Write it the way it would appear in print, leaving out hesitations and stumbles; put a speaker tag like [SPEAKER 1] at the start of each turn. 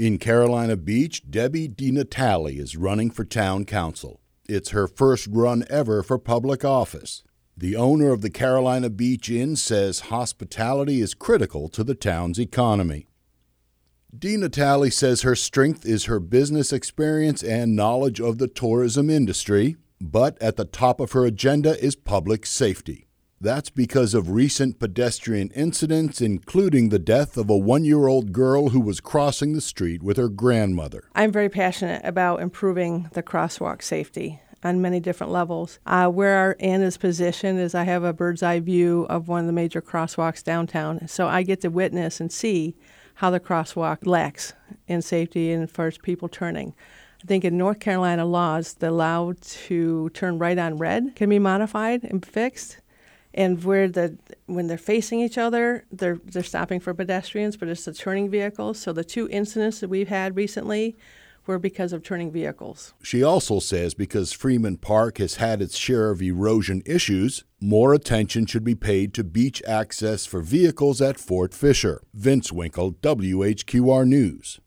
[SPEAKER 1] In Carolina Beach, Debbie DiNatale is running for town council. It's her first run ever for public office. The owner of the Carolina Beach Inn says hospitality is critical to the town's economy. DiNatale says her strength is her business experience and knowledge of the tourism industry, but at the top of her agenda is public safety. That's because of recent pedestrian incidents, including the death of a 1-year-old girl who was crossing the street with her grandmother.
[SPEAKER 2] I'm very passionate about improving the crosswalk safety on many different levels. Where our inn is positioned is I have a bird's eye view of one of the major crosswalks downtown, so I get to witness and see how the crosswalk lacks in safety and as far as people turning. I think in North Carolina laws, the allow to turn right on red can be modified and fixed. And when they're facing each other, they're stopping for pedestrians, but it's the turning vehicles. So the 2 incidents that we've had recently were because of turning vehicles.
[SPEAKER 1] She also says because Freeman Park has had its share of erosion issues, more attention should be paid to beach access for vehicles at Fort Fisher. Vince Winkle, WHQR News.